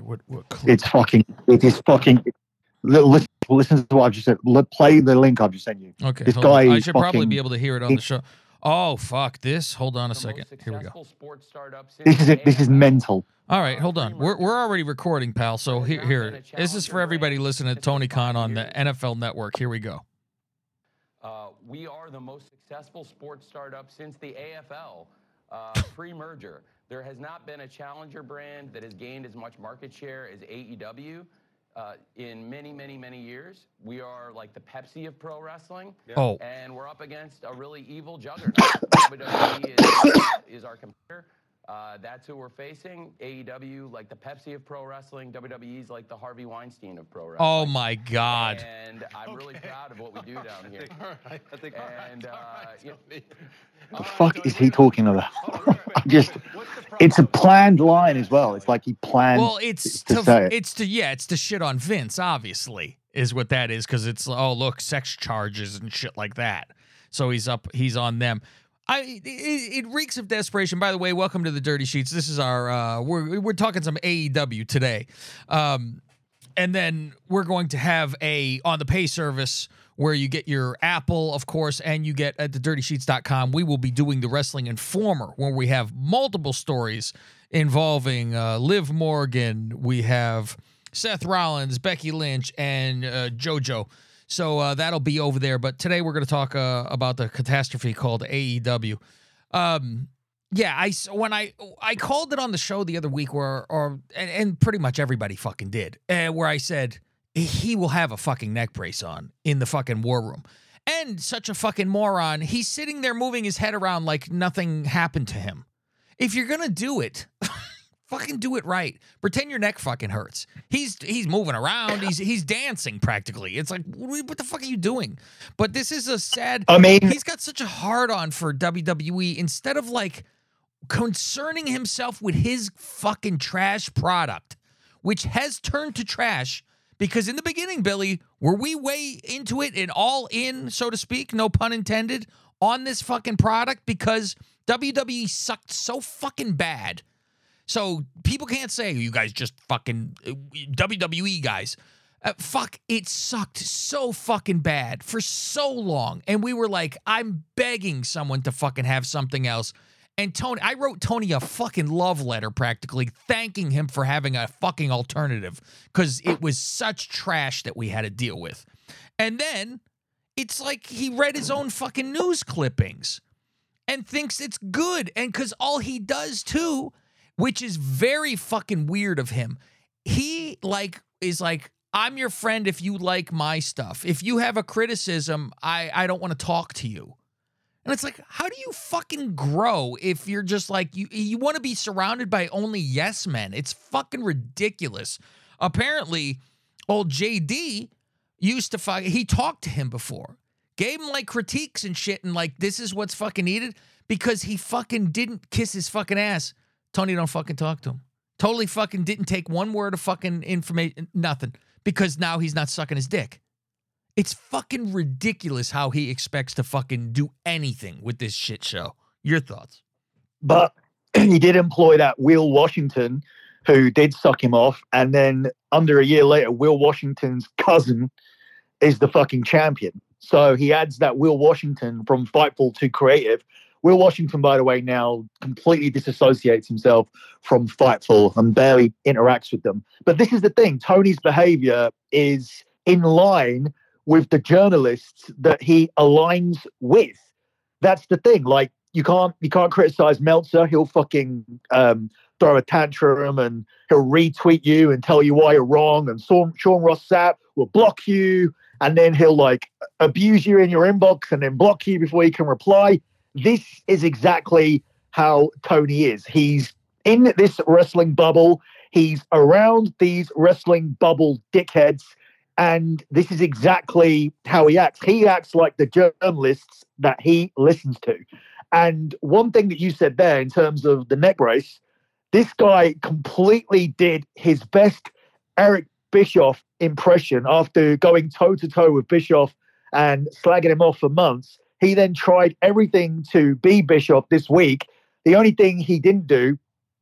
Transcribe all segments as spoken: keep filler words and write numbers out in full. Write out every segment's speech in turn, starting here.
What, what clip? It's fucking. It is fucking. Listen, listen to what I've just said. Let play the link I've just sent you. Okay, this hold guy. on. I is should fucking, probably be able to hear it on the show. Oh fuck this! Hold on a second. Here we go. This is it. This is mental. All right, hold on. We're we're already recording, pal. So here here. This is for everybody listening to Tony Khan on the N F L Network. Here we go. Uh, we are the most successful sports startup since the A F L uh, pre-merger. There has not been a challenger brand that has gained as much market share as A E W uh, in many, many, many years. We are like the Pepsi of pro wrestling. Oh. And we're up against a really evil juggernaut. W W E is, is our competitor. Uh, that's who we're facing. A E W, like the Pepsi of pro wrestling. W W E is like the Harvey Weinstein of pro wrestling. Oh my God! And I'm okay. really proud of what we do down here. All right, I think. And all right, all uh, right, you know, The right, fuck Tony, is he talking about? Just, it's a planned line as well. It's like he planned. Well, it's to, to, say it. it's to yeah, it's to shit on Vince. Obviously, is what that is because it's oh look, sex charges and shit like that. So he's up, he's on them. I it, it reeks of desperation. By the way, welcome to the Dirty Sheets. This is our uh, we're we're talking some A E W today, um, and then we're going to have a on the pay service where you get your Apple, of course, and you get at the dirty sheets dot com. We will be doing the Wrestling Informer where we have multiple stories involving uh, Liv Morgan. We have Seth Rollins, Becky Lynch, and uh, JoJo. So uh, that'll be over there. But today we're going to talk uh, about the catastrophe called A E W. Um, yeah, I when I I called it on the show the other week, where or and, and pretty much everybody fucking did, uh, where I said he will have a fucking neck brace on in the fucking war room. And such a fucking moron, he's sitting there moving his head around like nothing happened to him. If you're gonna do it, fucking do it right. Pretend your neck fucking hurts. He's he's moving around. He's he's dancing practically. It's like, what the fuck are you doing? But this is a sad. I mean, he's got such a hard on for W W E instead of like concerning himself with his fucking trash product, which has turned to trash. Because in the beginning, Billy, were we way into it and all in, so to speak, no pun intended, on this fucking product? Because W W E sucked so fucking bad. So people can't say, you guys just fucking, uh, W W E guys. Uh, fuck, it sucked so fucking bad for so long. And we were like, I'm begging someone to fucking have something else. And Tony, I wrote Tony a fucking love letter practically, thanking him for having a fucking alternative because it was such trash that we had to deal with. And then it's like he read his own fucking news clippings and thinks it's good. And because all he does too, which is very fucking weird of him, he like is like, I'm your friend if you like my stuff. If you have a criticism, I, I don't want to talk to you. And it's like, how do you fucking grow if you're just like, you you want to be surrounded by only yes men? It's fucking ridiculous. Apparently, old J D used to fuck, he talked to him before. Gave him like critiques and shit and like, this is what's fucking needed because he fucking didn't kiss his fucking ass. Tony don't fucking talk to him. Totally fucking didn't take one word of fucking information, nothing. Because now he's not sucking his dick. It's fucking ridiculous how he expects to fucking do anything with this shit show. Your thoughts? But he did employ that Will Washington, who did suck him off. And then under a year later, Will Washington's cousin is the fucking champion. So he adds that Will Washington from Fightful to creative. Will Washington, by the way, now completely disassociates himself from Fightful and barely interacts with them. But this is the thing. Tony's behavior is in line with the journalists that he aligns with. That's the thing. Like, you can't you can't criticize Meltzer. He'll fucking um, throw a tantrum and he'll retweet you and tell you why you're wrong. And Sean, Sean Ross Sapp will block you. And then he'll like abuse you in your inbox and then block you before you can reply. This is exactly how Tony is. He's in this wrestling bubble. He's around these wrestling bubble dickheads. And this is exactly how he acts. He acts like the journalists that he listens to. And one thing that you said there in terms of the neck brace, this guy completely did his best Eric Bischoff impression after going toe-to-toe with Bischoff and slagging him off for months. He then tried everything to be Bischoff this week. The only thing he didn't do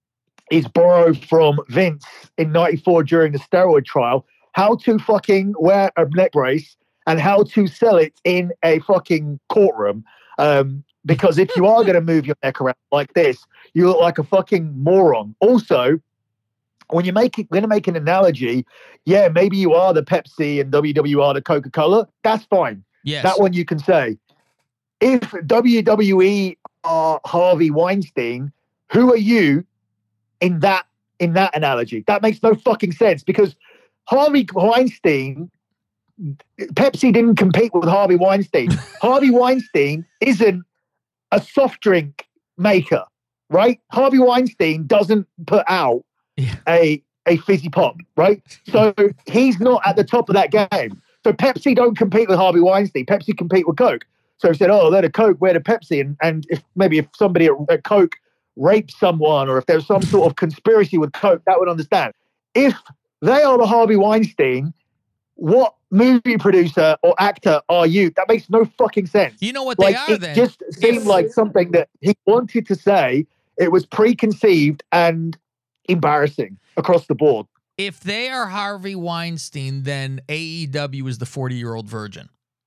is borrowed from Vince in ninety-four during the steroid trial, how to fucking wear a neck brace and how to sell it in a fucking courtroom. Um, because if you are going to move your neck around like this, you look like a fucking moron. Also, when you're making, going to make an analogy, yeah, maybe you are the Pepsi and W W E are the Coca-Cola. That's fine. Yes. That one you can say. If W W E are Harvey Weinstein, who are you in that in that analogy? That makes no fucking sense because Harvey Weinstein, Pepsi didn't compete with Harvey Weinstein. Harvey Weinstein isn't a soft drink maker, right? Harvey Weinstein doesn't put out yeah. a a fizzy pop, right? So he's not at the top of that game. So Pepsi don't compete with Harvey Weinstein. Pepsi compete with Coke. So he said, oh, they're the Coke, we're the Pepsi. And, and if maybe if somebody at, at Coke raped someone or if there's some sort of conspiracy with Coke, that would understand. If they are the Harvey Weinstein, what movie producer or actor are you? That makes no fucking sense. You know what like, they are it then? It just seemed if... like something that he wanted to say. It was preconceived and embarrassing across the board. If they are Harvey Weinstein, then A E W is the forty-year-old virgin.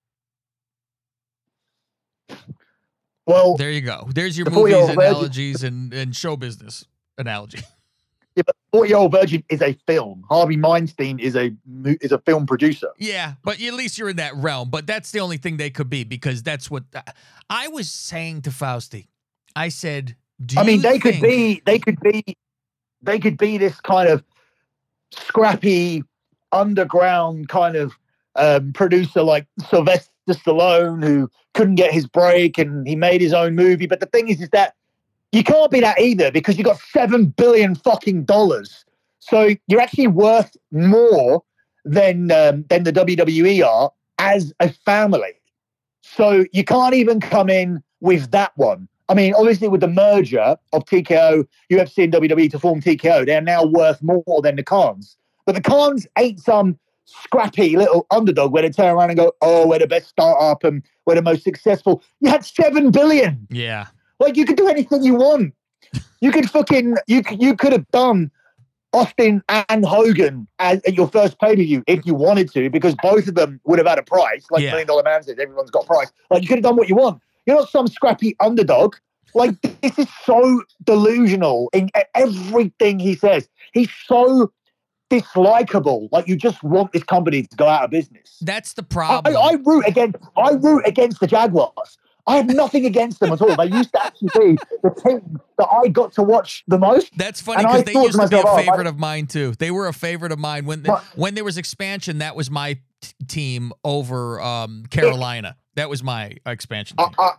Well, there you go. There's your the movies, analogies, and, and show business analogy. Yeah, but forty-year-old virgin is a film. Harvey Weinstein is a is a film producer. Yeah, but at least you're in that realm. But that's the only thing they could be because that's what I was saying to Fausti. I said, Do I mean, they think- could be, they could be, they could be this kind of scrappy underground kind of um, producer like Sylvester Stallone who couldn't get his break and he made his own movie. But the thing is, is that you can't be that either because you got seven billion fucking dollars. So you're actually worth more than um, than the W W E are as a family. So you can't even come in with that one. I mean, obviously, with the merger of T K O, U F C, and W W E to form T K O, they're now worth more than the Khans. But the Khans ain't some scrappy little underdog where they turn around and go, oh, we're the best startup and we're the most successful. You had seven billion. Yeah. Like, you could do anything you want. You could fucking, you, you could have done Austin and Hogan as, at your first pay-per-view if you wanted to, because both of them would have had a price. Like yeah. Million Dollar Man says, everyone's got a price. Like, you could have done what you want. You're not some scrappy underdog. Like, this is so delusional in everything he says. He's so dislikable. Like, you just want this company to go out of business. That's the problem. I, I root against. I root against the Jaguars. I have nothing against them at all. They used to actually be the team that I got to watch the most. That's funny because they used to myself, be a favorite oh, of mine too. They were a favorite of mine when the, when there was expansion. That was my t- team over um, Carolina. It, that was my expansion team. I, I,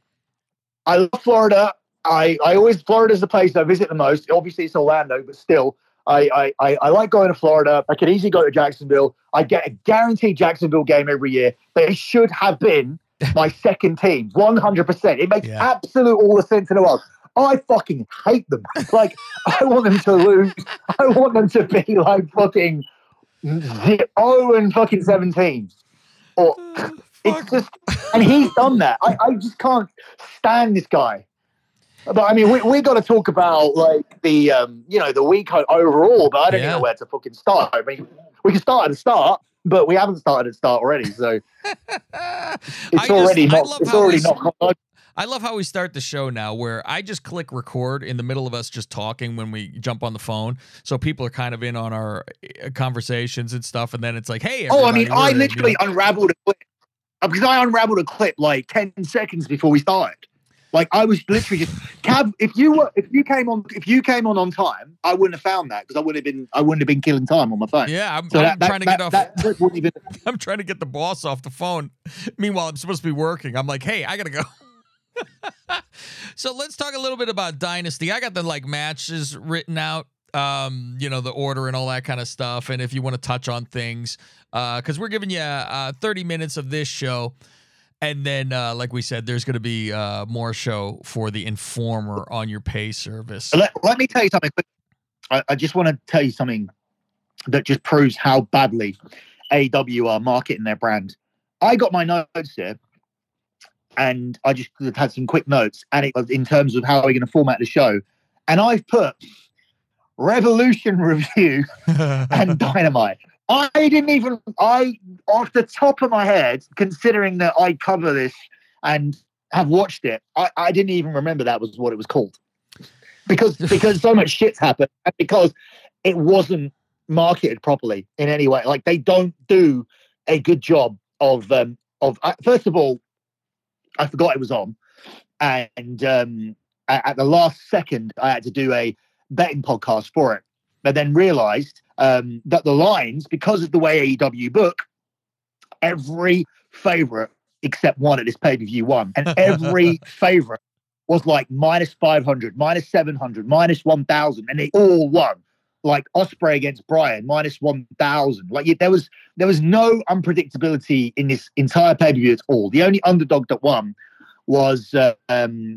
I love Florida. I, I always Florida's the place I visit the most. Obviously, it's Orlando, but still, I, I, I like going to Florida. I could easily go to Jacksonville. I get a guaranteed Jacksonville game every year. They should have been my second team, one hundred percent. It makes yeah. absolute all the sense in the world. I fucking hate them. Like, I want them to lose. I want them to be like fucking zero and fucking seventeen. Or it's just, and he's done that. I, I just can't stand this guy. But I mean, we we got to talk about like the um, you know, the week overall. But I don't yeah. know where to fucking start. I mean, we can start at the start, but we haven't started at the start already. So it's already just, not. It's already not. I love how we start the show now, where I just click record in the middle of us just talking when we jump on the phone, so people are kind of in on our conversations and stuff. And then it's like, hey, oh, I mean, I literally you know? unraveled a clip because I unraveled a clip like ten seconds before we started. Like, I was literally just Cav. If you were, if you came on, if you came on on time, I wouldn't have found that because I would have been, I wouldn't have been killing time on my phone. Yeah, I'm, so I'm that, trying that, to that, get off. That even... I'm trying to get the boss off the phone. Meanwhile, I'm supposed to be working. I'm like, hey, I gotta go. So let's talk a little bit about Dynasty. I got the like matches written out, um, you know, the order and all that kind of stuff. And if you want to touch on things, uh, because we're giving you uh, thirty minutes of this show. And then, uh, like we said, there's going to be uh, more show for the Informer on your pay service. Let, let me tell you something. I, I just want to tell you something that just proves how badly A E W are marketing their brand. I got my notes here, and I just had some quick notes, and it was in terms of how we're going to format the show. And I've put Revolution Review, and Dynamite. I didn't even, I, off the top of my head, considering that I cover this and have watched it, I, I didn't even remember that was what it was called. Because because so much shit's happened, and because it wasn't marketed properly in any way. Like, they don't do a good job of, um, of uh, first of all, I forgot it was on. And um, at, at the last second, I had to do a betting podcast for it. I then realized um, that the lines, because of the way A E W book, every favorite except one at this pay-per-view won. And every favorite was like minus five hundred, minus seven hundred, minus one thousand, and they all won. Like Ospreay against Bryan, minus one thousand. Like there was there was no unpredictability in this entire pay-per-view at all. The only underdog that won was uh, um,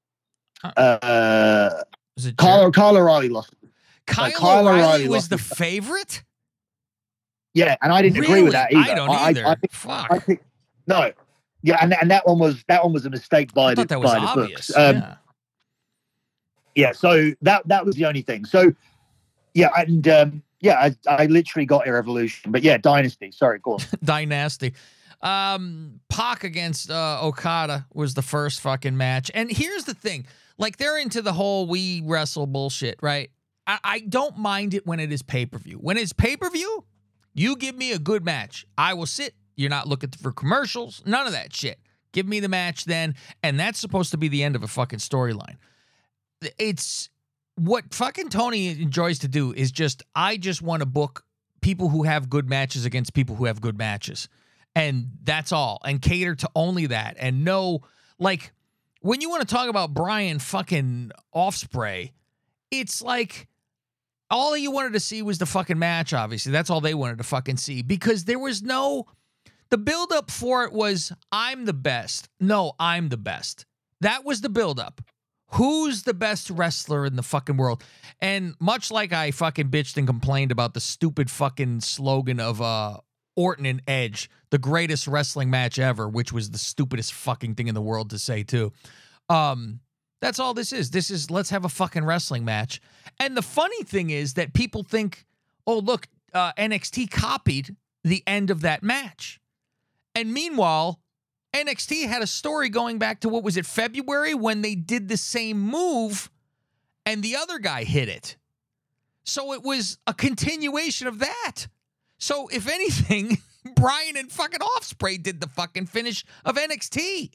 uh, was it Kyle, Kyle O'Reilly lost. Kyle, like, Kyle O'Reilly, O'Reilly was the his... favorite? Yeah, and I didn't really? agree with that either. I don't I, either. I, I think, Fuck. I think, no. Yeah, and, and that one was that one was a mistake by I the thought that was by the obvious. books. Um, yeah. yeah, so that that was the only thing. So yeah, and um, yeah, I, I literally got a Revolution, but yeah, Dynasty. Sorry, go on. Dynasty. Um, Pac against uh, Okada was the first fucking match, and here's the thing: like they're into the whole we wrestle bullshit, right? I, I don't mind it when it is pay per view. When it's pay per view, you give me a good match, I will sit. You're not looking for commercials, none of that shit. Give me the match then, and that's supposed to be the end of a fucking storyline. It's what fucking Tony enjoys to do is just, I just want to book people who have good matches against people who have good matches. And that's all. And cater to only that. And no, like, when you want to talk about Bryan fucking Ospreay, it's like, all you wanted to see was the fucking match, obviously. That's all they wanted to fucking see. Because there was no, the buildup for it was, I'm the best. No, I'm the best. That was the buildup. Who's the best wrestler in the fucking world? And much like I fucking bitched and complained about the stupid fucking slogan of uh, Orton and Edge, the greatest wrestling match ever, which was the stupidest fucking thing in the world to say too. Um, that's all this is. This is, let's have a fucking wrestling match. And the funny thing is that people think, oh, look, uh, N X T copied the end of that match. And meanwhile, N X T had a story going back to, what was it, February, when they did the same move and the other guy hit it. So it was a continuation of that. So if anything, Bryan and fucking Ospreay did the fucking finish of N X T.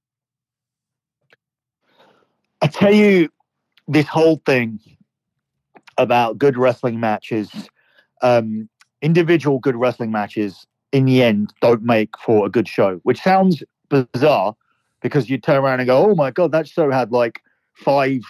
I tell you, this whole thing about good wrestling matches, um, individual good wrestling matches, in the end, don't make for a good show, which sounds bizarre because you turn around and go, oh my God, that show had like five,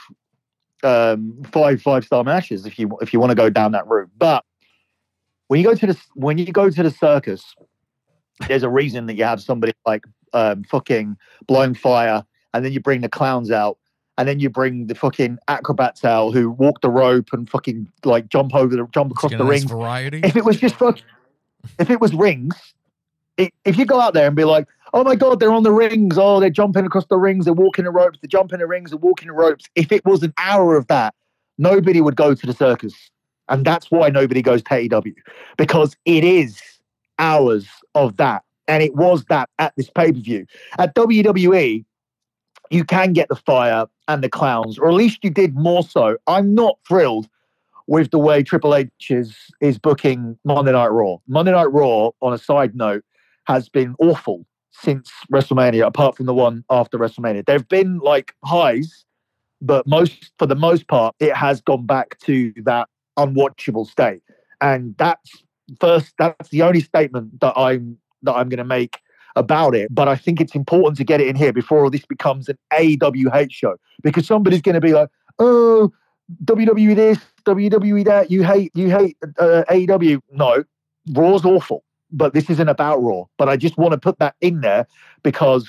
um, five, five star matches if you, if you want to go down that route. But when you go to the, when you go to the circus, there's a reason that you have somebody like, um, fucking Blowing Fire, and then you bring the clowns out, and then you bring the fucking acrobats out who walk the rope and fucking like jump over the, jump across the nice ring. Variety. If it was just fucking, if it was rings, it, if you go out there and be like, oh my God, they're on the rings. Oh, they're jumping across the rings. They're walking the ropes. They're jumping the rings. They're walking the ropes. If it was an hour of that, nobody would go to the circus. And that's why nobody goes to A E W, because it is hours of that. And it was that at this pay-per-view. At W W E, you can get the fire and the clowns, or at least you did more so. I'm not thrilled with the way Triple H is, is booking Monday Night Raw. Monday Night Raw, on a side note, has been awful since WrestleMania, apart from the one after WrestleMania. There have been like highs, but most for the most part, it has gone back to that unwatchable state. And that's first, that's the only statement that I'm that I'm going to make about it. But I think it's important to get it in here before this becomes an A E W hate show, because somebody's going to be like, oh, W W E this, W W E that, you hate you hate uh, A E W. No, Raw's awful, but this isn't about Raw. But I just want to put that in there because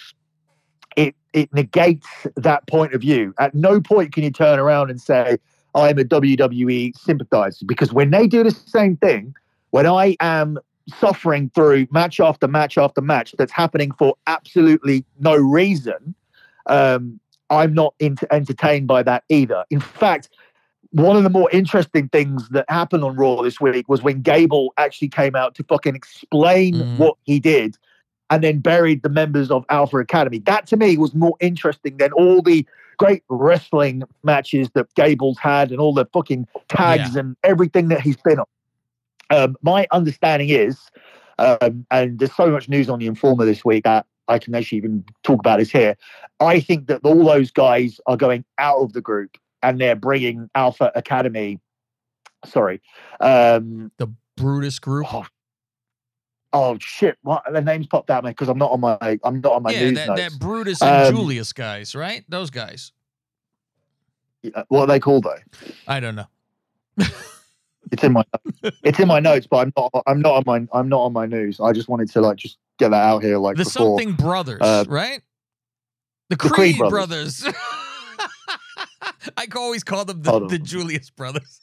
it it negates that point of view. At no point can you turn around and say, I'm a W W E sympathizer, because when they do the same thing, when I am suffering through match after match after match that's happening for absolutely no reason, um, I'm not into, entertained by that either. In fact, one of the more interesting things that happened on Raw this week was when Gable actually came out to fucking explain Mhm. what he did and then buried the members of Alpha Academy. That to me was more interesting than all the great wrestling matches that Gable's had and all the fucking tags Yeah. and everything that he's been on. Um, my understanding is, um, and there's so much news on the Informer this week that I can actually even talk about this here. I think that all those guys are going out of the group and they're bringing Alpha Academy. Sorry. Um, The Brutus group. oh, oh shit! What the names popped out, man? Because I'm not on my I'm not on my yeah, news that, notes. that Brutus and Um, Julius guys, right? Those guys. What are they called though? I don't know. It's in my it's in my notes, but I'm not I'm not on my I'm not on my news. I just wanted to like just get that out here, like The before. something brothers, uh, right? The the Creed, Creed brothers. I always call them the, Hold on. the Julius brothers.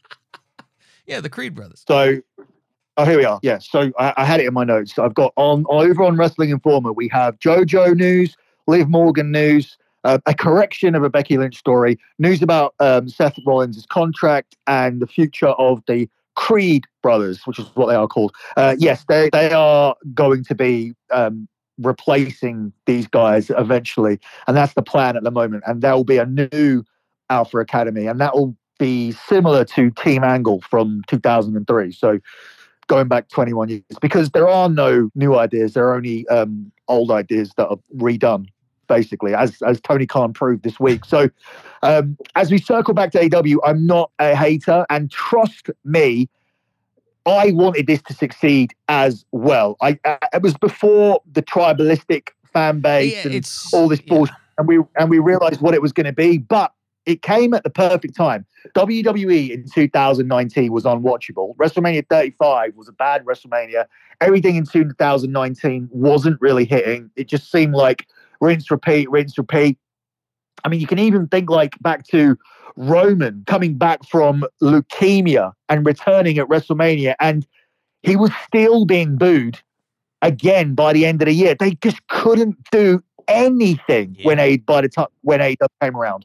yeah, the Creed brothers. So, oh, here we are. Yeah. So I, I had it in my notes. So I've got on over on Wrestling Informer, we have JoJo news, Liv Morgan news, uh, a correction of a Becky Lynch story, news about um, Seth Rollins' contract and the future of the Creed brothers, which is what they are called. Uh, yes, they, they are going to be um, replacing these guys eventually. And that's the plan at the moment. And there will be a new Alpha Academy, and that will be similar to Team Angle from two thousand three. So going back twenty-one years, because there are no new ideas. There are only um, old ideas that are redone, basically, as as Tony Khan proved this week. So um, as we circle back to A E W, I'm not a hater, and trust me, I wanted this to succeed as well. I uh, it was before the tribalistic fan base Yeah, and it's all this yeah. bullshit, and we and we realized what it was going to be, but it came at the perfect time. W W E in two thousand nineteen was unwatchable. WrestleMania thirty-five was a bad WrestleMania. Everything in two thousand nineteen wasn't really hitting. It just seemed like rinse, repeat, rinse, repeat. I mean, you can even think like back to Roman coming back from leukemia and returning at WrestleMania, and he was still being booed again by the end of the year. They just couldn't do anything Yeah. when a by the time when A E W came around.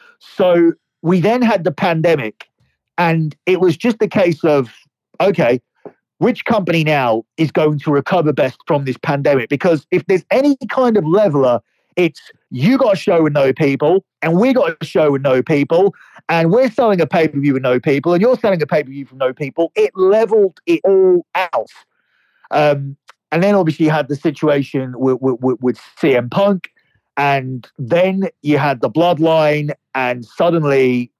So we then had the pandemic, and it was just a case of, okay, which company now is going to recover best from this pandemic? Because if there's any kind of leveler, it's you got a show with no people, and we got a show with no people, and we're selling a pay-per-view with no people, and you're selling a pay-per-view from no people. It leveled it all out. Um, and then obviously you had the situation with, with, with C M Punk, and then you had the Bloodline, and suddenly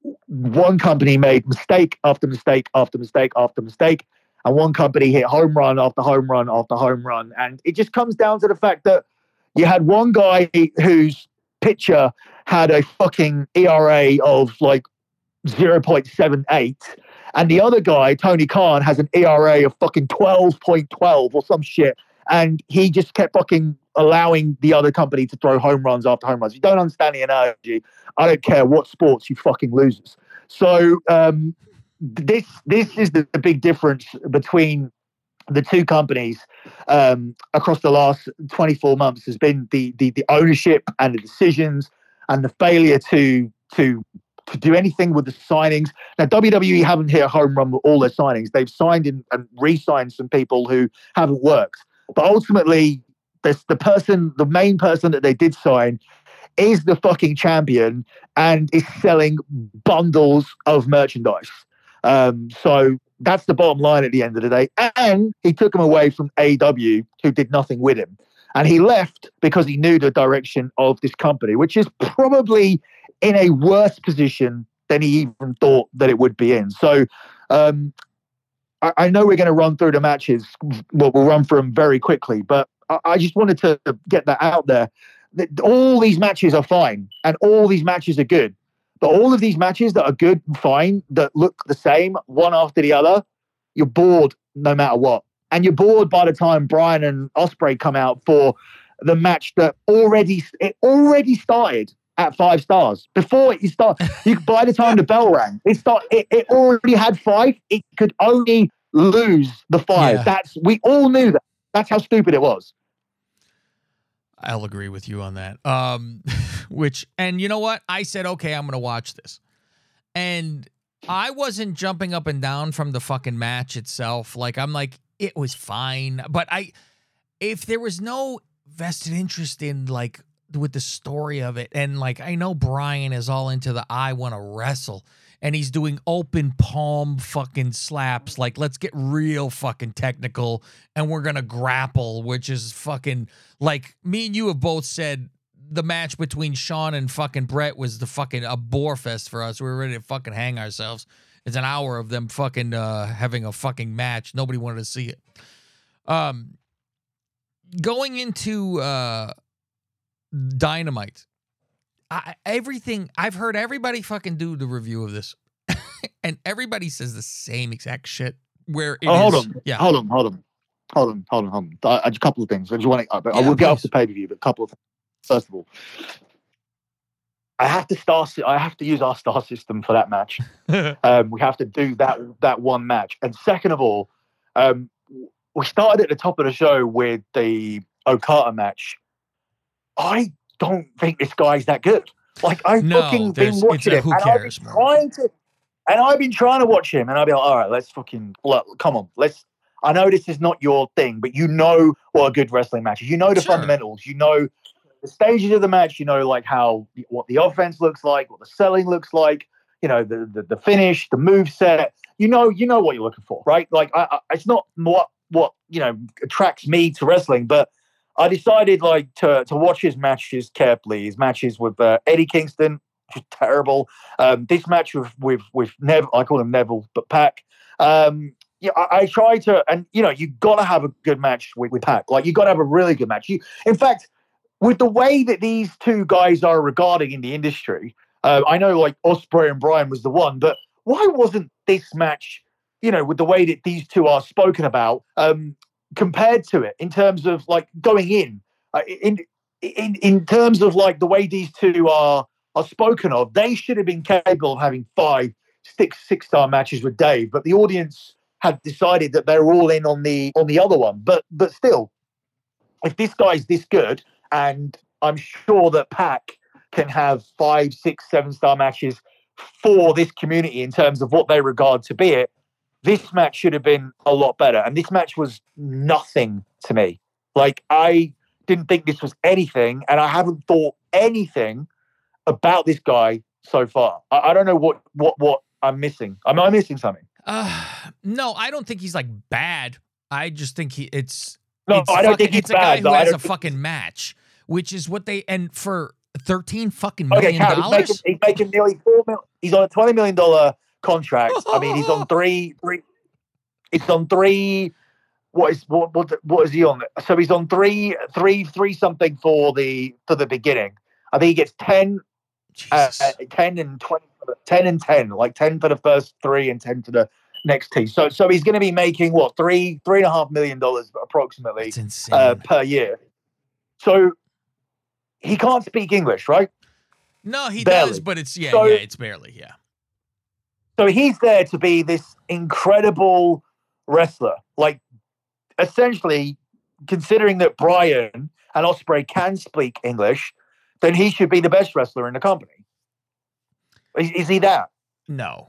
one company made mistake after mistake after mistake after mistake, and one company hit home run after home run after home run. And it just comes down to the fact that you had one guy whose pitcher had a fucking E R A of like zero point seven eight, and the other guy, Tony Khan, has an E R A of fucking twelve point one two or some shit. And he just kept fucking allowing the other company to throw home runs after home runs. You don't understand the analogy. I don't care what sports, you fucking losers. So um, this this is the, the big difference between the two companies um, across the last twenty-four months has been the, the the ownership and the decisions and the failure to to to do anything with the signings. Now, W W E haven't hit a home run with all their signings. They've signed in and re-signed some people who haven't worked. But ultimately, this, the person, the main person that they did sign is the fucking champion and is selling bundles of merchandise. Um, so that's the bottom line at the end of the day. And he took him away from A E W, who did nothing with him. And he left because he knew the direction of this company, which is probably in a worse position than he even thought that it would be in. So um, I, I know we're going to run through the matches. Well, we'll run through them very quickly, but I, I just wanted to get that out there. That all these matches are fine and all these matches are good. But all of these matches that are good and fine, that look the same, one after the other, you're bored no matter what. And you're bored by the time Bryan and Ospreay come out for the match that already it already started at five stars. Before it start, you by the time the bell rang, it start it, it already had five. It could only lose the five. Yeah. That's we all knew that. That's how stupid it was. I'll agree with you on that. Um, which, and you know what? I said, okay, I'm going to watch this. And I wasn't jumping up and down from the fucking match itself. Like, I'm like, it was fine. But I, if there was no vested interest in, like, with the story of it, and, like, I know Brian is all into the I want to wrestle, and he's doing open palm fucking slaps. Like, let's get real fucking technical, and we're going to grapple, which is fucking, like, me and you have both said the match between Sean and fucking Brett was the fucking a bore fest for us. We were ready to fucking hang ourselves. It's an hour of them fucking uh, having a fucking match. Nobody wanted to see it. Um, going into uh, Dynamite, I, everything I've heard everybody fucking do the review of this, and everybody says the same exact shit. Where it oh, hold is, on, yeah, hold on, hold on, hold on, hold on, hold on. I, I, a couple of things. I just want to. I, I Yeah, will get please. off the pay per view, but a couple of things. First of all, I have to star. I have to use our star system for that match. um, we have to do that that one match. And second of all, um, we started at the top of the show with the Okada match. I don't think this guy's that good. Like I've No, fucking there's- been it's watching a him, who and I've been cares more. trying to, and I've been trying to watch him, and I'll be like, all right, let's fucking look, come on, let's. I know this is not your thing, but you know what a good wrestling match is. You know the Sure. fundamentals. You know the stages of the match. You know like how what the offense looks like, what the selling looks like. You know the the, the finish, the move set. You know you know what you're looking for, right? Like I, I, it's not what what you know attracts me to wrestling, but I decided like to to watch his matches carefully. His matches with uh, Eddie Kingston, which was terrible. Um, this match with with with Neville, I call him Neville, but Pac. Um, yeah, I, I try to, and you know, you got to have a good match with, with Pac. Like you got to have a really good match. You, in fact, with the way that these two guys are regarded in the industry, uh, I know like Ospreay and Bryan was the one, but why wasn't this match, you know, with the way that these two are spoken about, um, compared to it in terms of like going in, uh, in in in terms of like the way these two are are spoken of, they should have been capable of having five, six, six star matches with Dave, but the audience had decided that they're all in on the on the other one. But but still, if this guy's this good, and I'm sure that Pac can have five, six, seven star matches for this community in terms of what they regard to be it, this match should have been a lot better. And this match was nothing to me. Like I didn't think this was anything, and I haven't thought anything about this guy so far. I, I don't know what what what I'm missing. Am I missing something? Uh, no, I don't think he's like bad. I just think he it's No, it's I don't fucking, think he's it's a guy bad, who though. I has a don't think- fucking match, which is what they and for thirteen fucking Okay, million Kat, he's making, dollars. he's making nearly four mil. He's on a twenty million dollar contract. I mean, he's on three three. It's on three. What is what what what is he on? So he's on three three three something for the for the beginning. I think he gets ten, uh, Jesus. ten and twenty, for the, ten and ten, like ten for the first three and ten for the next two. So so he's going to be making what three three and a half million dollars approximately That's insane. uh, per year. So he can't speak English, right? No, he barely. does, but it's yeah, So- yeah, it's barely, yeah. So he's there to be this incredible wrestler. Like, essentially, considering that Bryan and Ospreay can speak English, then he should be the best wrestler in the company. Is, is he that? No.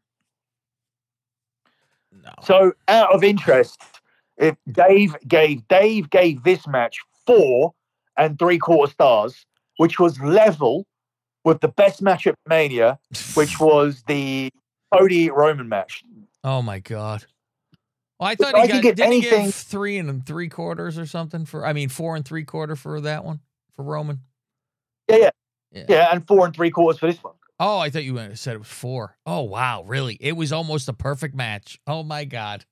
No. So, out of interest, if Dave gave Dave gave this match four and three quarter stars, which was level with the best match at Mania, which was the Cody Roman match. Oh my god. Well, I thought I he could got get didn't he anything- give three and three quarters or something for I mean four and three quarter for that one for Roman. Yeah, yeah, Yeah. yeah, and four and three quarters for this one. Oh, I thought you said it was four. Oh wow, really? It was almost a perfect match. Oh my god.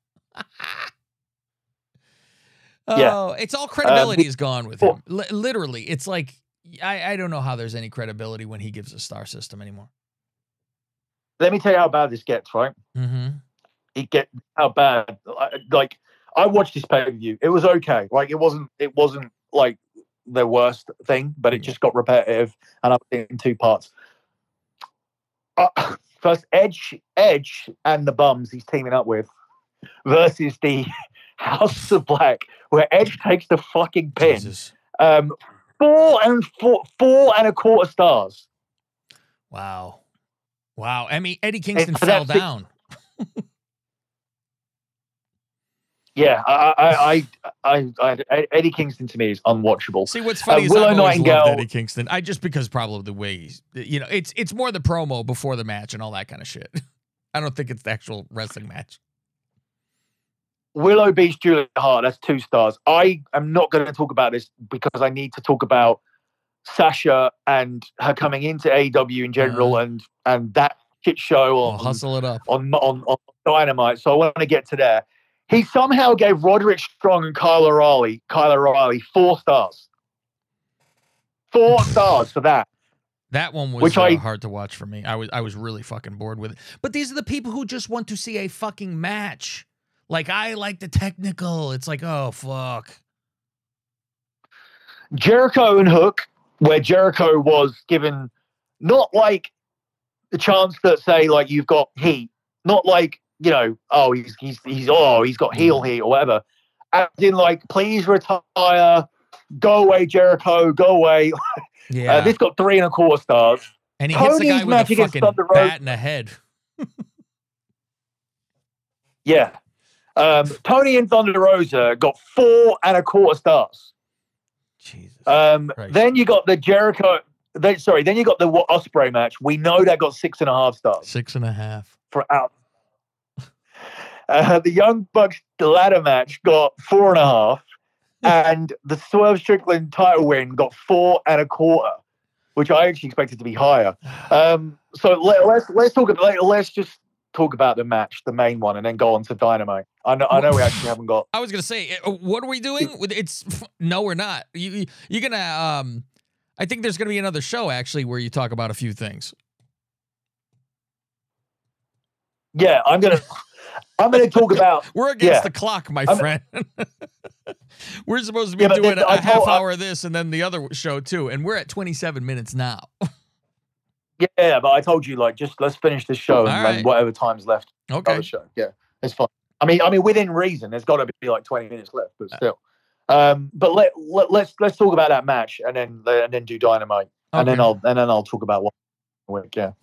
oh, Yeah. it's all credibility Um, is gone with four. him. Li- literally, it's like I, I don't know how there's any credibility when he gives a star system anymore. Let me tell you how bad this gets, right? Mm-hmm. It get how bad. Like I watched this pay per view. It was okay. Like it wasn't. It wasn't like the worst thing, but it just got repetitive, and I was in two parts. Uh, first, Edge, Edge, and the bums he's teaming up with versus the House of Black, where Edge takes the fucking pin. Jesus. Um, four and four, four and a quarter stars. Wow. Wow. I mean, Eddie Kingston And fell that's it. down. Yeah, I, I, I, I, I, Eddie Kingston to me is unwatchable. See, what's funny Uh, is Willow I've always Nightingale- loved Eddie Kingston. I just because probably the way he's, you know, it's it's more the promo before the match and all that kind of shit. I don't think it's the actual wrestling match. Willow beats Julia Hart. That's two stars. I am not going to talk about this because I need to talk about Sasha and her coming into A E W in general, Uh, and and that shit show I'll on hustle it up. on, on on Dynamite. So I want to get to there. He somehow gave Roderick Strong and Kyle O'Reilly, Kyle O'Reilly, four stars. Four stars for that. That one was Which uh, I- hard to watch for me. I was I was really fucking bored with it. But these are the people who just want to see a fucking match. Like, I like the technical. It's like, oh, fuck. Jericho and Hook, where Jericho was given not like the chance that say like you've got heat, not like, you know, oh he's he's he's oh he's got heel heat or whatever. As in like, please retire, go away Jericho, go away. Yeah. Uh, this got three and a quarter stars. and he hits the Tony's guy with match a against fucking Thunder Rosa- bat in the head. Yeah. Um, Tony and Thunder Rosa got four and a quarter stars. Jesus. Um, Christ. then you got the Jericho. Then sorry, then you got the Osprey match. We know that got six and a half stars Six and a half. for out. Uh, the Young Bucks ladder match got four and a half, and the Swerve Strickland title win got four and a quarter, which I actually expected to be higher. Um, so let, let's let's talk about let, let's just talk about the match, the main one, and then go on to Dynamite. I know I know we actually haven't got. I was gonna say, uh, what are we doing? With It's no, we're not. You you- you're gonna. Um, I think there's gonna be another show actually where you talk about a few things. Yeah, I'm gonna I'm gonna talk about. We're against Yeah. the clock, my I'm- friend. We're supposed to be Yeah, but doing this- a, I a half told- I- hour of this and then the other show too, and we're at twenty-seven minutes now. Yeah, but I told you like just let's finish this show and All then right. whatever time's left. Okay. Other show. Yeah, it's fine. I mean, I mean, within reason, there's got to be like twenty minutes left, but still. Um, but let, let let's let's talk about that match and then and then do Dynamite, and then Okay. I'll and then I'll talk about what week. Yeah,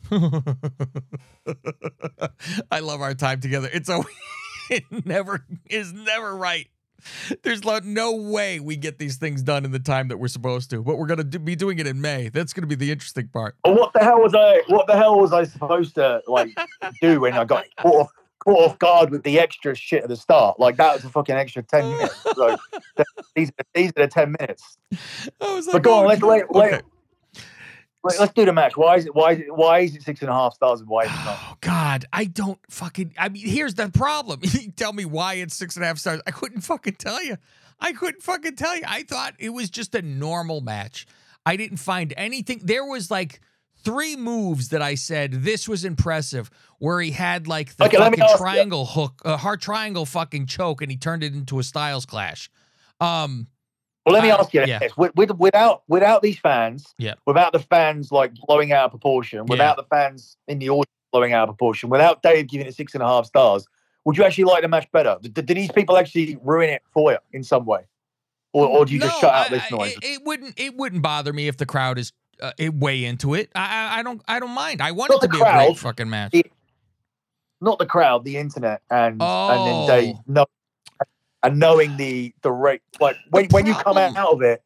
I love our time together. It's always, it never is never right. There's lo- no way we get these things done in the time that we're supposed to, but we're gonna do, be doing it in May. That's gonna be the interesting part. But what the hell was I? What the hell was I supposed to like do when I got caught off, caught off guard with the extra shit at the start? Like that was a fucking extra ten minutes. So th- these these are the ten minutes. I was like, But go on, oh, let's let, okay. let, let, let's do the match. Why is it why is it why is it six and a half stars and why is it not? Oh God, I don't fucking. I mean, here's the problem. You tell me why it's six and a half stars. I couldn't fucking tell you. I couldn't fucking tell you. I thought it was just a normal match. I didn't find anything. There was like three moves that I said this was impressive, where he had like the Okay, let me fucking ask you. triangle hook, uh, heart triangle fucking choke, and he turned it into a Styles Clash. Um, Well, let me Uh, ask you yeah. this: with, with, without without these fans, Yeah. without the fans like blowing out of proportion, without the fans in the audience blowing out of proportion, without Dave giving it six and a half stars, would you actually like the match better? Did, did these people actually ruin it for you in some way, or, or do you just No, shut out I- this I- noise? It, it wouldn't. It wouldn't bother me if the crowd is uh, it way into it. I, I I don't. I don't mind. I want Not it to the be a great crowd. fucking match. The- Not the crowd, the internet, and and then Oh. Dave know, and knowing the the rate, like when when you come problem- out of it.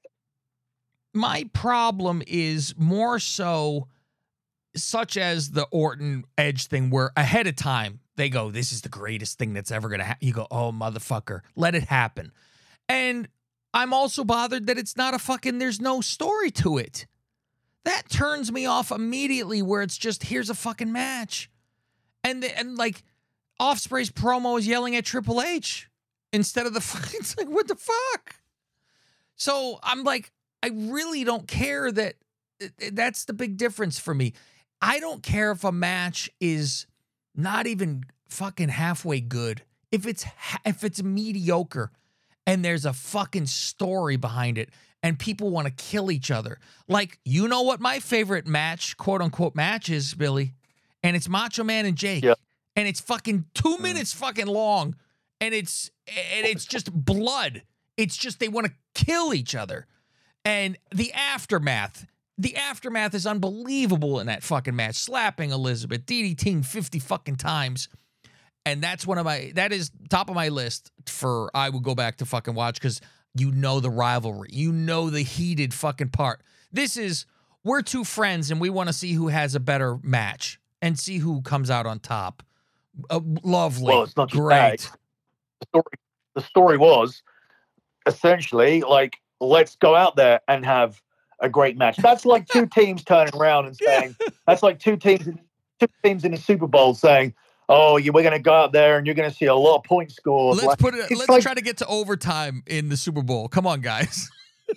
My problem is more so, such as the Orton Edge thing, where ahead of time they go, "This is the greatest thing that's ever gonna happen." You go, "Oh motherfucker, let it happen," and I'm also bothered that it's not a fucking. There's no story to it. That turns me off immediately. Where it's just here's a fucking match, and the, and like Offspray's promo is yelling at Triple H instead of the fucking. It's like what the fuck. So I'm like, I really don't care that. That's the big difference for me. I don't care if a match is not even fucking halfway good. If it's ha- if it's mediocre and there's a fucking story behind it and people want to kill each other. Like, you know what my favorite match, quote unquote match is, Billy? And it's Macho Man and Jake. Yeah. And it's fucking two minutes fucking long. And it's and it's just blood. It's just they want to kill each other. And the aftermath the aftermath is unbelievable in that fucking match. Slapping Elizabeth, DDTing fifty fucking times. And that's one of my, that is top of my list for I would go back to fucking watch because you know the rivalry. You know the heated fucking part. This is, we're two friends and we want to see who has a better match and see who comes out on top. Uh, lovely. Well, it's not just great. that. The story, the story was essentially like, let's go out there and have a great match. That's like two teams turning around and saying, yeah. that's like two teams, two teams in the Super Bowl saying, oh, you, we're going to go out there and you're going to see a lot of points scored. Let's like, put it. Let's like, try to get to overtime in the Super Bowl. Come on, guys.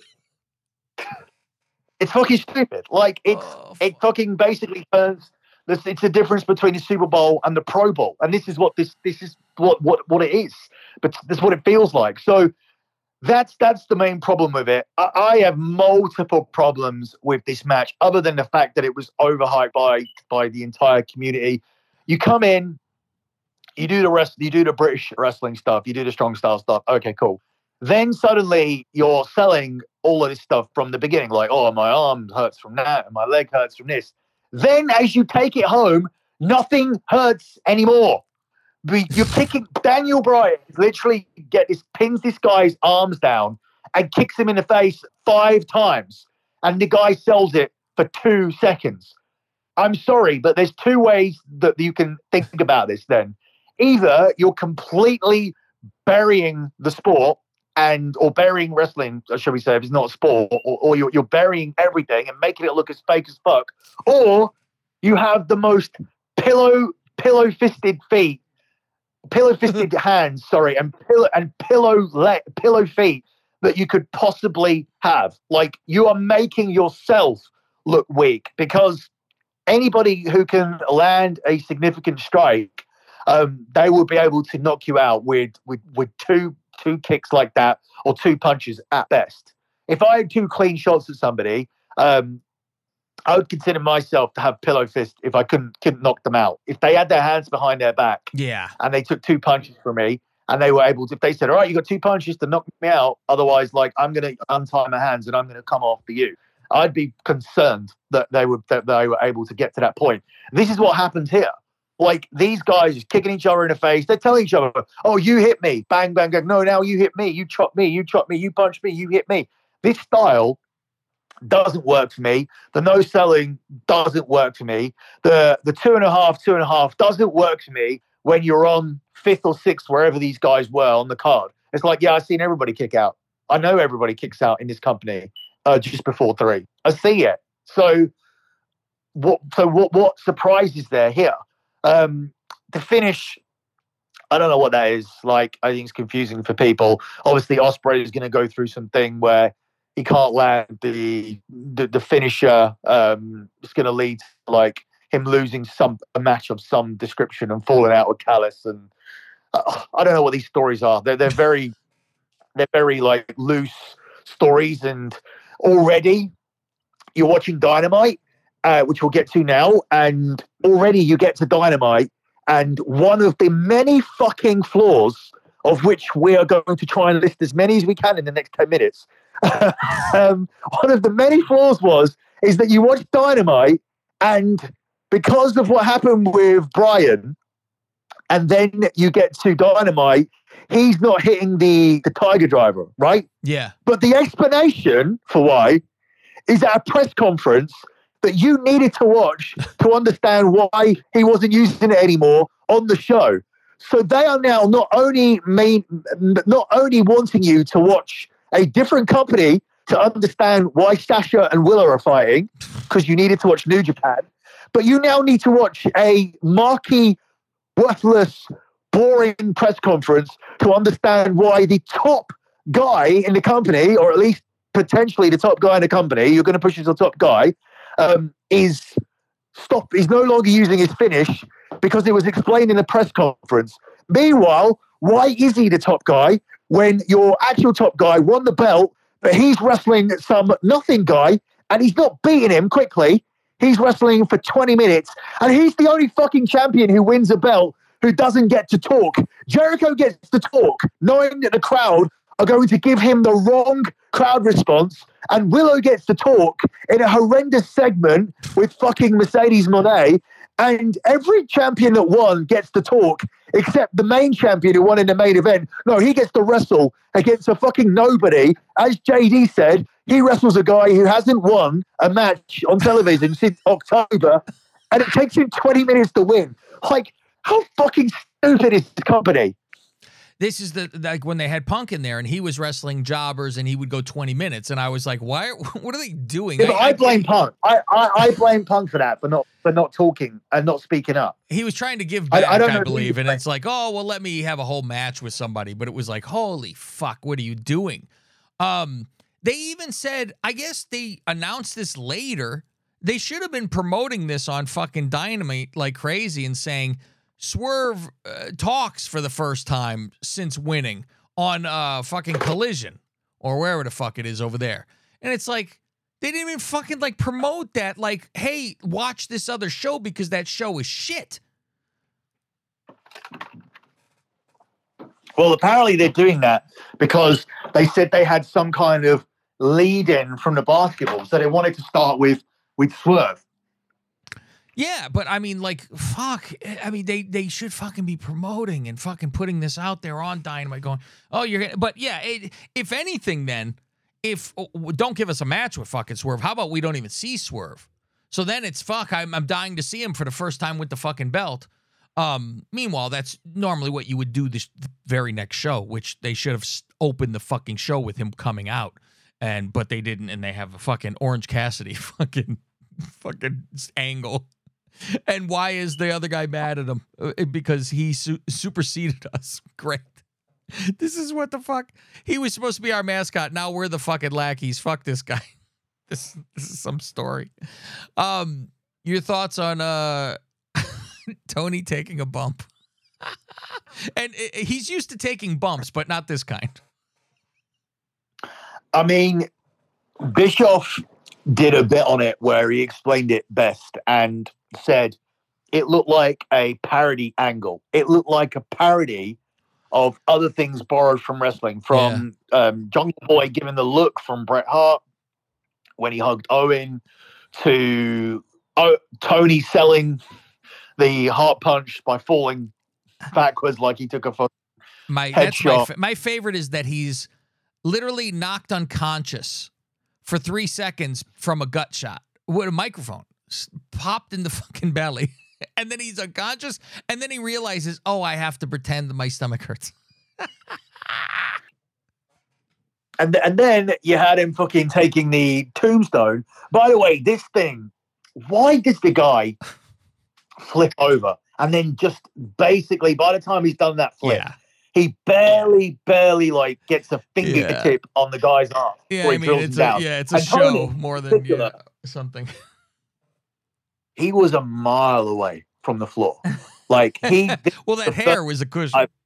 It's fucking stupid. Like it's oh, it fucking basically turns. This, it's the difference between the Super Bowl and the Pro Bowl, and this is what this this is what what what it is. But this is what it feels like. So that's that's the main problem with it. I, I have multiple problems with this match, other than the fact that it was overhyped by by the entire community. You come in, you do the rest, you do the British wrestling stuff, you do the strong style stuff. Okay, cool. Then suddenly you're selling all of this stuff from the beginning, like, oh, my arm hurts from that, and my leg hurts from this. Then as you take it home, nothing hurts anymore. You're kicking Daniel Bryan literally get this pins this guy's arms down and kicks him in the face five times, and the guy sells it for two seconds. I'm sorry, but there's two ways that you can think about this then. Either you're completely burying the sport and or burying wrestling, shall we say, if it's not a sport, or, or you're, you're burying everything and making it look as fake as fuck, or you have the most pillow pillow fisted feet, pillow fisted hands, sorry, and pillow and pillow le- pillow feet that you could possibly have. Like, you are making yourself look weak, because anybody who can land a significant strike, um, they will be able to knock you out with, with, with two two kicks like that, or two punches at best. If I had two clean shots at somebody, um, I would consider myself to have pillow fist if I couldn't couldn't knock them out. If they had their hands behind their back, yeah, and they took two punches from me, and they were able to, if they said, all right, you got two punches to knock me out, otherwise, like, I'm going to untie my hands and I'm going to come off for you, I'd be concerned that they would that they were able to get to that point. This is what happens here. Like, these guys just kicking each other in the face. They're telling each other, oh, you hit me. Bang, bang, bang. No, now you hit me. You chop me. You chop me. You punch me. You hit me. This style doesn't work for me. The no selling doesn't work for me. The the two and a half, two and a half doesn't work for me when you're on fifth or sixth, wherever these guys were on the card. It's like, yeah, I've seen everybody kick out. I know everybody kicks out in this company uh, just before three. I see it. So what? So what? What surprises there here? Um, the finish, I don't know what that is. Like, I think it's confusing for people. Obviously, Ospreay is going to go through something where he can't land the the, the finisher. Um, it's going to lead to, like, him losing some a match of some description and falling out with Callis. And uh, I don't know what these stories are. They're they're very they're very like loose stories. And already you're watching Dynamite, Uh, which we'll get to now, and already you get to Dynamite, and one of the many fucking flaws, of which we are going to try and list as many as we can in the next ten minutes, um, one of the many flaws was, is that you watch Dynamite, and because of what happened with Bryan, and then you get to Dynamite, he's not hitting the, the Tiger Driver, right? Yeah. But the explanation for why is at a press conference that you needed to watch to understand why he wasn't using it anymore on the show. So they are now not only main, not only wanting you to watch a different company to understand why Sasha and Willow are fighting, because you needed to watch New Japan, but you now need to watch a marquee, worthless, boring press conference to understand why the top guy in the company, or at least potentially the top guy in the company, you're going to push as the top guy, Um, is stop. He's no longer using his finish because it was explained in the press conference. Meanwhile, why is he the top guy when your actual top guy won the belt, but he's wrestling some nothing guy and he's not beating him quickly? He's wrestling for twenty minutes and he's the only fucking champion who wins a belt who doesn't get to talk. Jericho gets to talk, knowing that the crowd are going to give him the wrong crowd response, and Willow gets to talk in a horrendous segment with fucking Mercedes Moné, and every champion that won gets to talk except the main champion who won in the main event. No, he gets to wrestle against a fucking nobody. As J D said, he wrestles a guy who hasn't won a match on television since October, and it takes him twenty minutes to win. Like, how fucking stupid is the company? This is the like when they had Punk in there and he was wrestling jobbers and he would go twenty minutes, and I was like, "Why? What are they doing?" Yeah, I, I, I blame Punk. I, I, I blame Punk for that, for not for not talking and not speaking up. He was trying to give back, I, I, don't I know believe, and it's like, "Oh, well, let me have a whole match with somebody," but it was like, "Holy fuck, what are you doing?" Um, they even said, I guess they announced this later. They should have been promoting this on fucking Dynamite like crazy and saying, Swerve uh, talks for the first time since winning on uh, fucking Collision or wherever the fuck it is over there. And it's like, they didn't even fucking like promote that. Like, hey, watch this other show because that show is shit. Well, apparently they're doing that because they said they had some kind of lead in from the basketball. So they wanted to start with, with Swerve. Yeah, but I mean, like, fuck. I mean, they they should fucking be promoting and fucking putting this out there on Dynamite going, oh, you're gonna, but yeah, it, if anything, then, if, don't give us a match with fucking Swerve. How about we don't even see Swerve? So then it's, fuck, I'm, I'm dying to see him for the first time with the fucking belt. Um, meanwhile, that's normally what you would do this very next show, which they should have opened the fucking show with him coming out. And, but they didn't, and they have a fucking Orange Cassidy fucking, fucking angle. And why is the other guy mad at him? Because he su- superseded us. Great. This is what the fuck. He was supposed to be our mascot. Now we're the fucking lackeys. Fuck this guy. This this is some story. Um, your thoughts on uh Tony taking a bump? And he's used to taking bumps, but not this kind. I mean, Bischoff did a bit on it where he explained it best and said it looked like a parody angle. It looked like a parody of other things borrowed from wrestling, from yeah. um, Jungle Boy giving the look from Bret Hart when he hugged Owen, to oh, Tony selling the heart punch by falling backwards like he took a fucking my, headshot. My, fa- my favorite is that he's literally knocked unconscious for three seconds from a gut shot with a microphone popped in the fucking belly. And then he's unconscious. And then he realizes, oh, I have to pretend that my stomach hurts. and, and then you had him fucking taking the tombstone. By the way, this thing, why does the guy flip over? And then just basically, by the time he's done that flip, yeah. he barely, barely like gets a fingertip yeah. on the guy's arm. Yeah, I mean, it's a, down. yeah, it's a and show Tony, more than yeah, something. He was a mile away from the floor. Like he. Well, that hair was a cushion. I,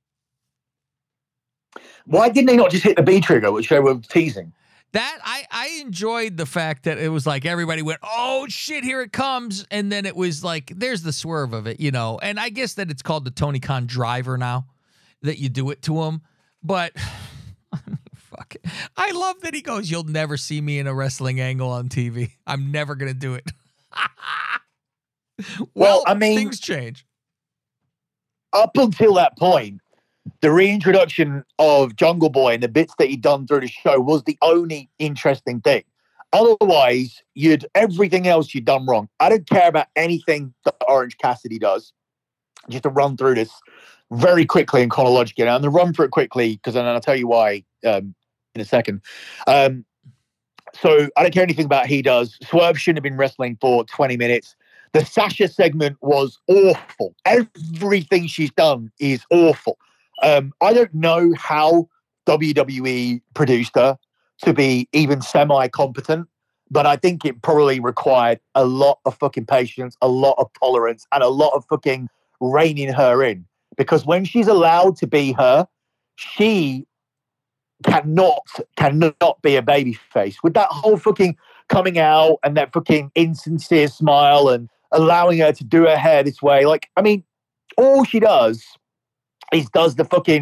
why didn't they not just hit the B trigger, which they were teasing? That I, I enjoyed the fact that it was like everybody went, oh shit, here it comes, and then it was like there's the swerve of it, you know. And I guess that it's called the Tony Khan driver now, that you do it to him. But fuck it. I love that he goes, you'll never see me in a wrestling angle on T V. I'm never gonna do it. well, well, I mean, things change. Up until that point, the reintroduction of Jungle Boy and the bits that he'd done through the show was the only interesting thing. Otherwise, you'd everything else you'd done wrong. I don't care about anything that Orange Cassidy does. Just to run through this very quickly and chronologically. And I'm going to run through it quickly because then I'll tell you why um, in a second. Um, so I don't care anything about he does. Swerve shouldn't have been wrestling for twenty minutes. The Sasha segment was awful. Everything she's done is awful. Um, I don't know how W W E produced her to be even semi-competent, but I think it probably required a lot of fucking patience, a lot of tolerance, and a lot of fucking reining her in. Because when she's allowed to be her, she cannot, cannot be a baby face. With that whole fucking coming out and that fucking insincere smile and allowing her to do her hair this way. Like, I mean, all she does is does the fucking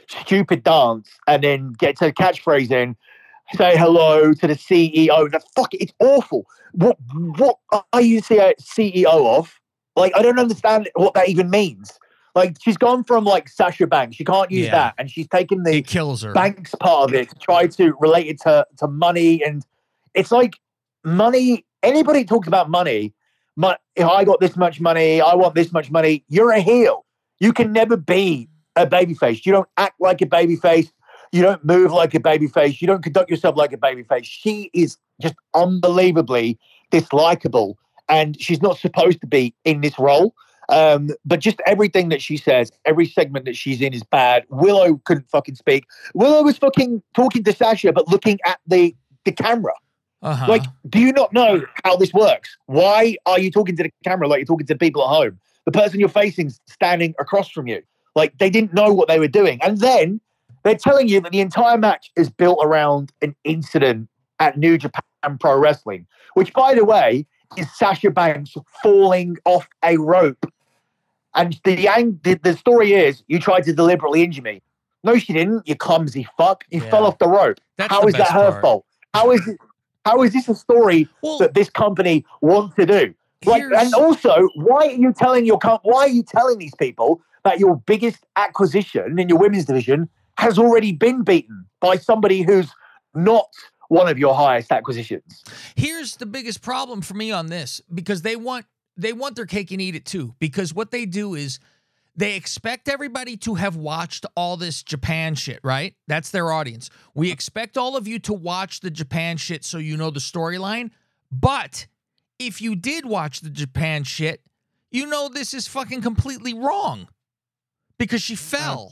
stupid dance and then get to catchphrase in, say hello to the C E O. The fuck, it's awful. What what are you C E O of? Like, I don't understand what that even means. Like, she's gone from like Sasha Banks. She can't use Yeah. that, and she's taken the It kills her. Banks part of it to try to relate it to to money, and it's like money. Anybody talks about money. But if I got this much money, I want this much money. You're a heel. You can never be a babyface. You don't act like a babyface. You don't move like a babyface. You don't conduct yourself like a babyface. She is just unbelievably dislikable, and she's not supposed to be in this role. Um, but just everything that she says, every segment that she's in is bad. Willow couldn't fucking speak. Willow was fucking talking to Sasha, but looking at the the camera. Uh-huh. Like, do you not know how this works? Why are you talking to the camera like you're talking to people at home? The person you're facing is standing across from you. Like, they didn't know what they were doing. And then they're telling you that the entire match is built around an incident at New Japan Pro Wrestling, which, by the way, is Sasha Banks falling off a rope. And the, the, the story is, you tried to deliberately injure me. No, she didn't, you clumsy fuck. You Yeah. fell off the rope. That's How the is that best her part. fault? How is it? How is this a story Well, that this company wants to do? Like, here's- and also, why are you telling your com- why are you telling these people that your biggest acquisition in your women's division has already been beaten by somebody who's not one of your highest acquisitions? Here's the biggest problem for me on this, because they want they want their cake and eat it too. Because what they do is they expect everybody to have watched all this Japan shit, right? That's their audience. We expect all of you to watch the Japan shit so you know the storyline. But if you did watch the Japan shit, you know this is fucking completely wrong because she fell.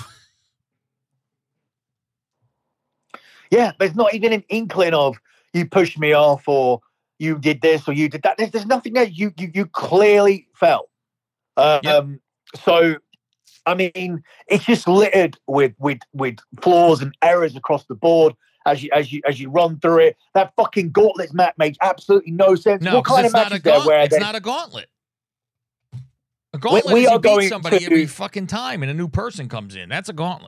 Yeah, there's not even an inkling of you pushed me off or you did this or you did that. There's, there's nothing there. You, you you clearly fell. Um, Yep. So, I mean, it's just littered with with with flaws and errors across the board as you as you as you run through it. That fucking gauntlets match makes absolutely no sense. No, what because kind it's of not match a is there gauntlet. where It's they- not a gauntlet. A gauntlet we is are you beat going somebody to- every fucking time and a new person comes in. That's a gauntlet.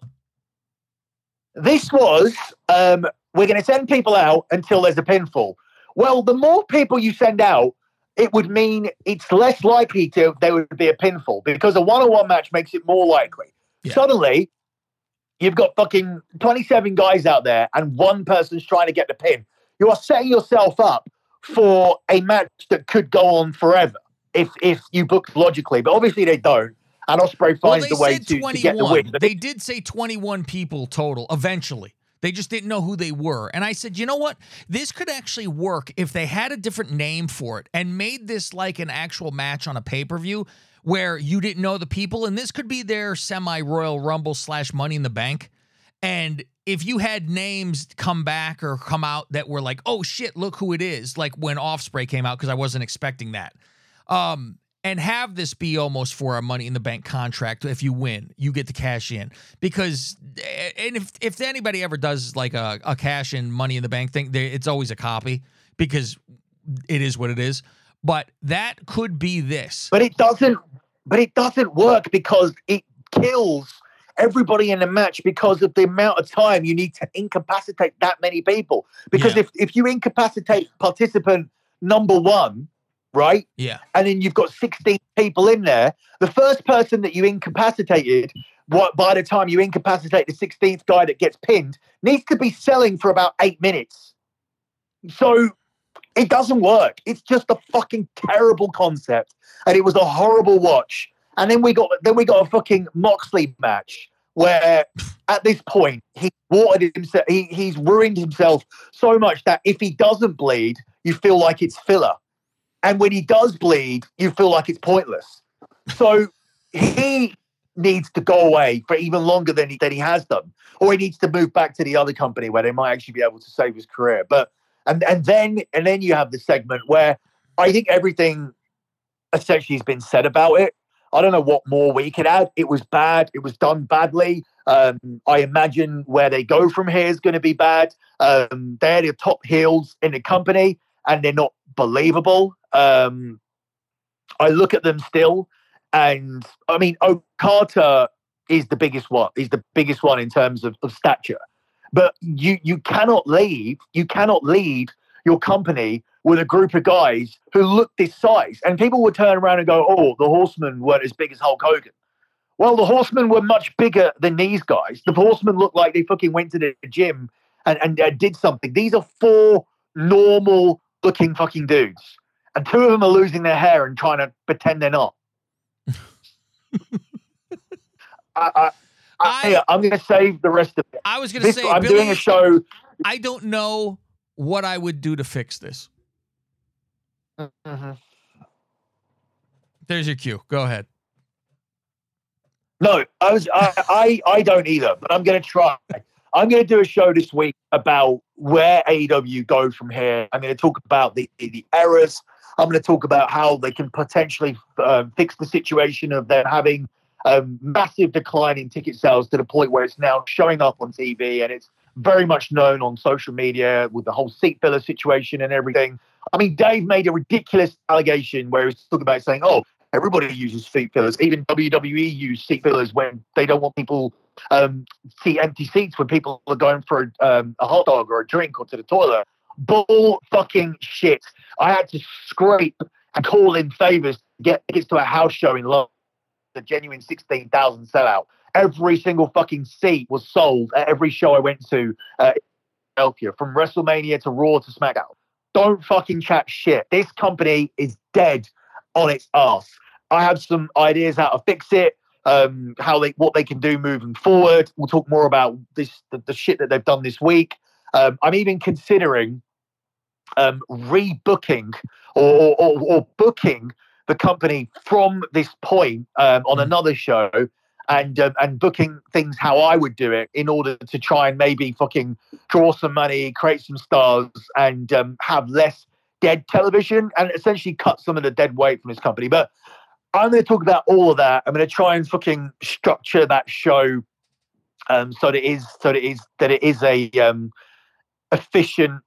This was um, we're going to send people out until there's a pinfall. Well, the more people you send out, it would mean it's less likely to there would be a pinfall because a one-on-one match makes it more likely. Yeah. Suddenly, you've got fucking twenty-seven guys out there and one person's trying to get the pin. You are setting yourself up for a match that could go on forever if if you book logically. But obviously they don't. And Ospreay Well, finds they the way said to, to twenty-one. get the win. But They did say twenty-one people total eventually. They just didn't know who they were. And I said, you know what? This could actually work if they had a different name for it and made this like an actual match on a pay-per-view where you didn't know the people. And this could be their semi-Royal Rumble slash Money in the Bank. And if you had names come back or come out that were like, oh, shit, look who it is, like when Offspray came out, because I wasn't expecting that. Um, and have this be almost for a Money in the Bank contract. If you win, you get to cash in. Because, and if if anybody ever does like a, a cash in Money in the Bank thing, they, it's always a copy because it is what it is. But that could be this. But it doesn't. But it doesn't work because it kills everybody in the match because of the amount of time you need to incapacitate that many people. Because Yeah. if if you incapacitate participant number one, right, Yeah. and then you've got sixteen people in there, the first person that you incapacitated, what by the time you incapacitate the sixteenth guy that gets pinned, needs to be selling for about eight minutes. So it doesn't work. It's just a fucking terrible concept, and it was a horrible watch. And then we got then we got a fucking Moxley match where at this point he watered himself. He he's ruined himself so much that if he doesn't bleed, you feel like it's filler, and when he does bleed, you feel like it's pointless. So he needs to go away for even longer than he, than he has done, or he needs to move back to the other company where they might actually be able to save his career. But and and then and then you have the segment where I think everything essentially has been said about it. I don't know what more we could add. It was bad. It was done badly. Um, I imagine where they go from here is going to be bad. Um, they're the top heels in the company, and they're not believable. Um, I look at them still, and I mean, Okada is the biggest one. Is the biggest one in terms of, of stature. But you you cannot leave. You cannot lead your company with a group of guys who look this size. And people would turn around and go, "Oh, the Horsemen weren't as big as Hulk Hogan." Well, the Horsemen were much bigger than these guys. The Horsemen looked like they fucking went to the gym and and uh, did something. These are four normal looking fucking dudes, and two of them are losing their hair and trying to pretend they're not. I, I, I, I'm going to save the rest of it. I was going to say, I'm Billy, doing a show. I don't know what I would do to fix this. Mm-hmm. There's your cue. Go ahead. No, I was. I, I, I don't either, but I'm going to try. I'm going to do a show this week about where A E W goes from here. I'm going to talk about the the errors. I'm going to talk about how they can potentially um, fix the situation of them having a massive decline in ticket sales to the point where it's now showing up on T V and it's very much known on social media with the whole seat filler situation and everything. I mean, Dave made a ridiculous allegation where he was talking about saying, oh, everybody uses seat fillers. Even W W E use seat fillers when they don't want people um, see empty seats when people are going for um, a hot dog or a drink or to the toilet. Bull fucking shit. I had to scrape and call in favors to get tickets to a house show in London, a genuine sixteen thousand sellout. Every single fucking seat was sold at every show I went to uh, in Philadelphia, from WrestleMania to Raw to SmackDown. Don't fucking chat shit. This company is dead on its ass. I have some ideas how to fix it, um, how they, what they can do moving forward. We'll talk more about this, the, the shit that they've done this week. Um, I'm even considering um, rebooking or, or, or booking the company from this point um, on another show, and um, and booking things how I would do it in order to try and maybe fucking draw some money, create some stars, and um, have less dead television, and essentially cut some of the dead weight from this company. But I'm going to talk about all of that. I'm going to try and fucking structure that show um, so that it is so that it is that it is a um, efficient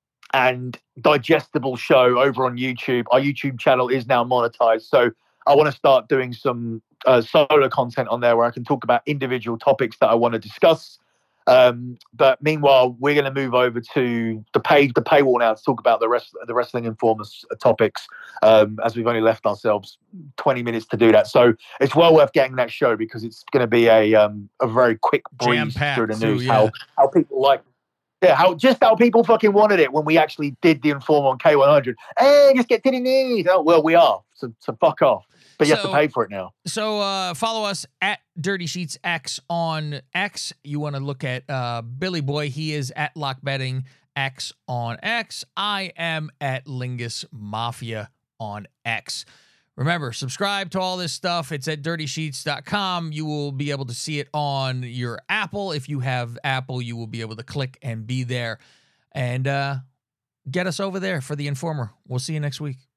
and digestible show over on YouTube. Our YouTube channel is now monetized, so I want to start doing some uh, solo content on there where I can talk about individual topics that I want to discuss. Um, but meanwhile, we're going to move over to the page, the paywall now to talk about the rest, the Wrestling Informers topics, um, as we've only left ourselves twenty minutes to do that. So it's well worth getting that show because it's going to be a um, a very quick breeze through the news. Too, yeah. How how people like. Yeah, how just how people fucking wanted it when we actually did the Inform on K one hundred. Hey, just get to the news. Oh, well, we are. So, so fuck off. But you so, have to pay for it now. So uh, follow us at Dirty Sheets X on X. You want to look at uh, Billy Boy. He is at Lock Betting X on X. I am at Lingus Mafia on X. Remember, subscribe to all this stuff. It's at dirty sheets dot com. You will be able to see it on your Apple. If you have Apple, you will be able to click and be there. And uh, get us over there for the Informer. We'll see you next week.